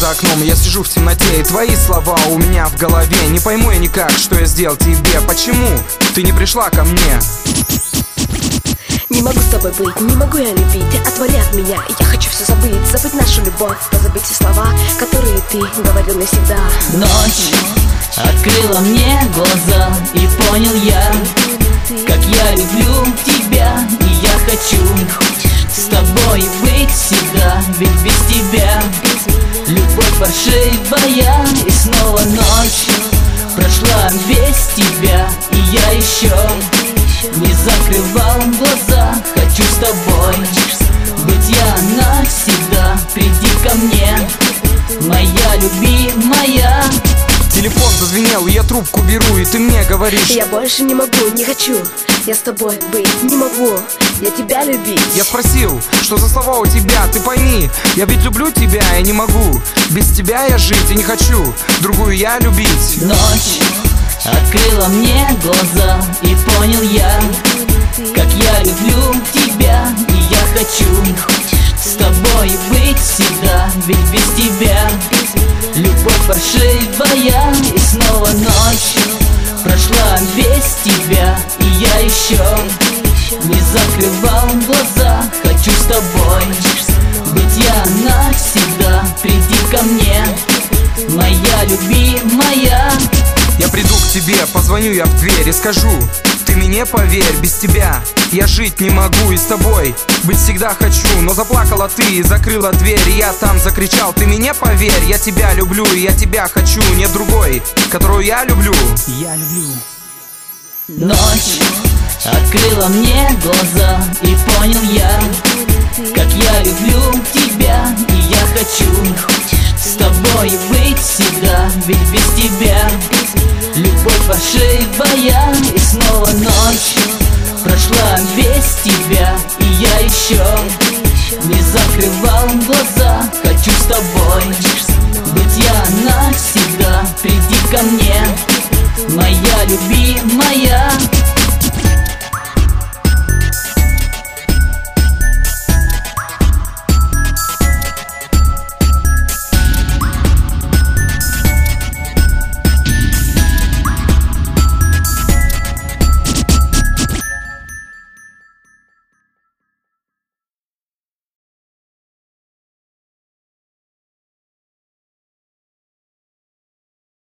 за окном, я сижу в темноте, и твои слова у меня в голове. Не пойму я никак, что я сделал тебе. Почему ты не пришла ко мне? Не могу с тобой быть, не могу я любить. Отвали от меня, я хочу все забыть. Забыть нашу любовь, позабыть все слова, которые ты говорил навсегда. Ночь открыла мне глаза, и понял я, как я люблю тебя. И я хочу с тобой быть всегда, ведь без тебя любовь паршивая. И снова ночь прошла без тебя, и я еще не закрывал глаза. Хочу с тобой быть я навсегда. Приди ко мне, моя любимая. Телефон зазвенел, и я трубку беру, и ты мне говоришь: я больше не могу, не хочу я с тобой быть, не могу я тебя любить. Я спросил, что за слова у тебя, ты пойми, я ведь люблю тебя, я не могу без тебя я жить, и не хочу другую я любить. Ночь открыла мне глаза, и понял я, как я люблю тебя. И я хочу с тобой быть всегда, ведь без тебя любовь паршивая. И снова ночь прошла без тебя, и я еще не закрывал глаза. Хочу с тобой быть я навсегда. Приди ко мне, моя любимая. Я приду к тебе, позвоню я в дверь и скажу: ты мне поверь, без тебя я жить не могу, и с тобой быть всегда хочу. Но заплакала ты и закрыла дверь, и я там закричал: ты мне поверь, я тебя люблю, и я тебя хочу. Нет другой, которую я люблю. Я люблю. Ночь открыла мне глаза, и понял я, как я люблю тебя. И я хочу с тобой быть всегда, ведь без тебя любовь паршивая. И снова ночь прошла без тебя, и я еще не закрывал глаза. Хочу с тобой быть я навсегда. Приди ко мне, моя любимая.